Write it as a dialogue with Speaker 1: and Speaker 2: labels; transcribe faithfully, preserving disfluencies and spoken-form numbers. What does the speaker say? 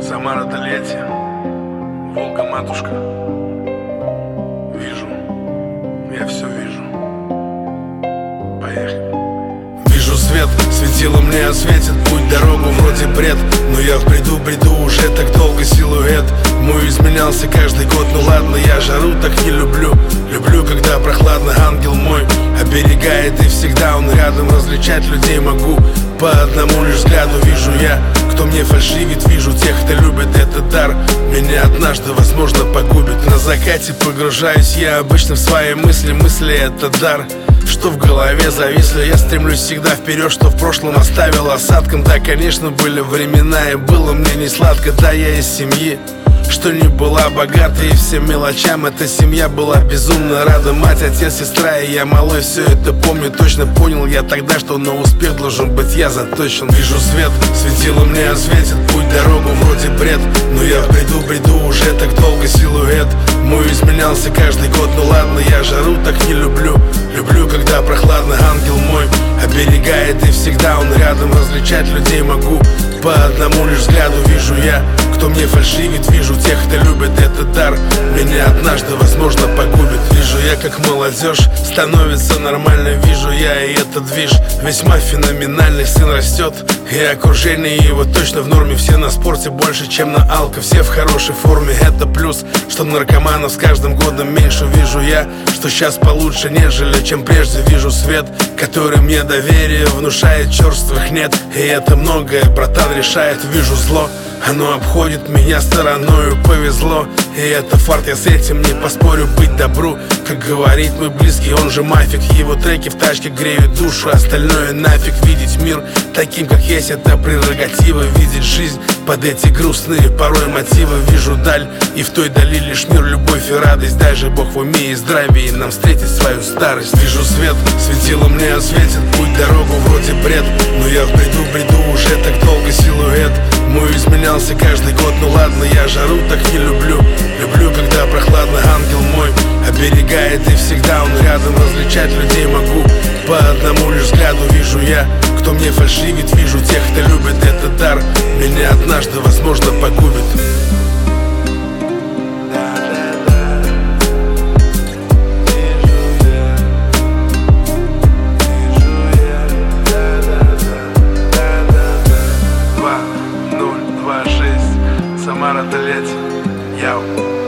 Speaker 1: Самара Тольятти, Волга-матушка. Вижу, я все вижу. Поехали. Вижу свет, светило мне осветит путь, дорогу вроде бред, но я в бреду, бреду уже так долго. Силуэт мой изменялся каждый год, ну ладно, я жару так не люблю. Люблю, когда прохладно, ангел мой оберегает, и всегда он рядом. Различать людей могу по одному лишь взгляду. Вижу я, кто мне фальшивит, вижу тех, кто любит этот дар. Меня однажды, возможно, погубит. На закате погружаюсь я обычно в свои мысли. Мысли — это дар, что в голове зависли. Я стремлюсь всегда вперед, что в прошлом оставил осадком. Да, конечно, были времена, и было мне не сладко. Да, я из семьи, что не была богатой, и всем мелочам эта семья была безумно рада. Мать, отец, сестра и я малой, все это помню точно. Понял я тогда, что на успех должен быть я заточен. Вижу свет, светило мне осветит путь, дорогу вроде бред, но я в бреду, бреду уже так долго. Силуэт мой изменялся каждый год, ну ладно, я жару так не люблю. Люблю, когда прохладно, ангел мой оберегает, и всегда он рядом. Различать людей могу по одному лишь взгляду. Вижу я, кто мне фальшивит, вижу тех, кто любит этот дар. Меня однажды, возможно, погубит. Вижу я, как молодежь становится нормально. Вижу я и этот движ весьма феноменальный. Сын растет, и окружение его точно в норме. Все на спорте больше, чем на алко, все в хорошей форме. Это плюс, что наркоманов с каждым годом меньше. Вижу я, что сейчас получше, нежели чем прежде. Вижу свет, который мне доверие внушает, черствых нет, и это многое, братан, решает. Вижу зло, оно обходит меня стороною, повезло, и это фарт, я с этим не поспорю. Быть добру, как говорит мой близкий, он же мафик. Его треки в тачке греют душу, остальное нафиг. Видеть мир таким, как есть, это прерогатива. Видеть жизнь под эти грустные порой мотивы. Вижу даль, и в той дали лишь мир, любовь и радость. Дай же Бог в уме и здравии нам встретить свою старость. Вижу свет, светило мне осветит путь, дорогу вроде бред, но я в бреду, бреду уже так долго. Силуэт мой изменялся каждый год, ну ладно, я жару так не люблю. Люблю, когда прохладно, ангел мой оберегает, и всегда он рядом. Различать людей могу по одному лишь взгляду. Вижу я, кто мне фальшивит, вижу тех, кто любит этот дар. Меня однажды, возможно, погубит. Самара Тольятти, яу.